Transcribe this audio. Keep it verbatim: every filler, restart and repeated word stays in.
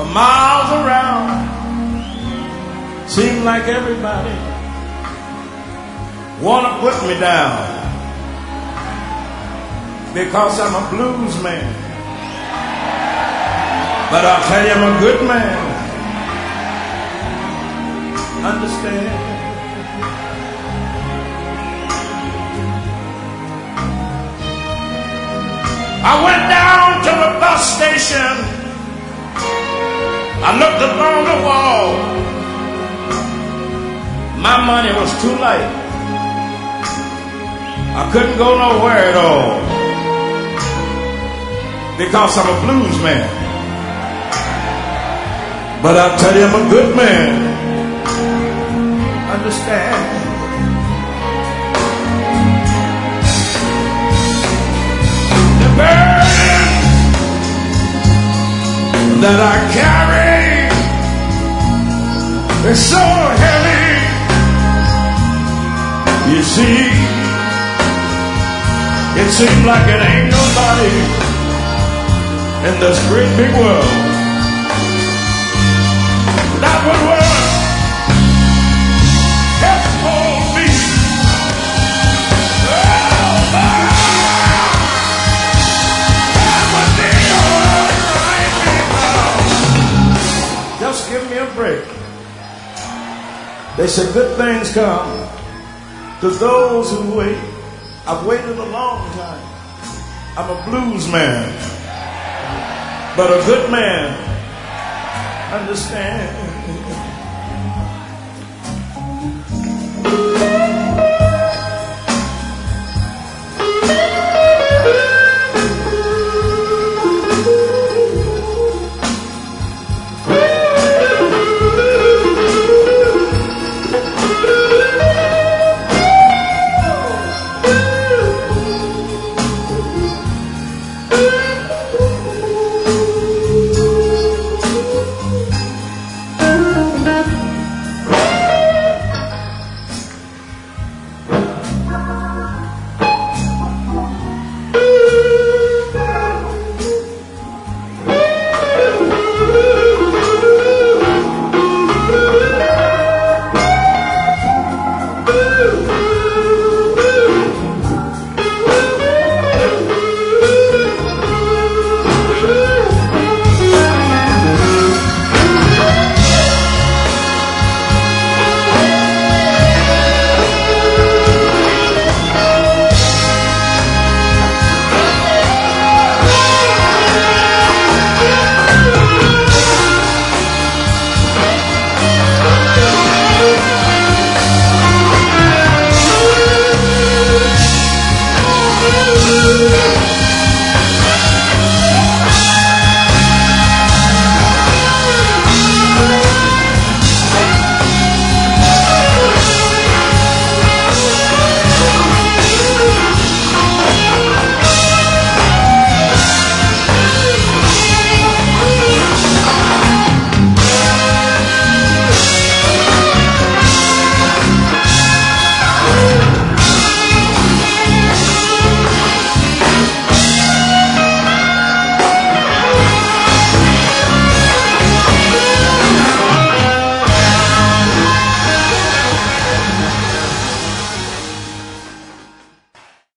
miles around. Seems like everybody wanna put me down because I'm a blues man. But I'll tell you, I'm a good man. Understand? I went down to the bus station. I looked along the wall. My money was too light. I couldn't go nowhere at all because I'm a blues man. But I tell you, I'm a good man. Understand? The burden that I carry is so heavy. You see, it seems like it ain't nobody in this great big world that would work, help hold me. Oh, that would be all right now. Just give me a break. They say good things come to those who wait. I've waited a long time. I'm a blues man, but a good man. Understand?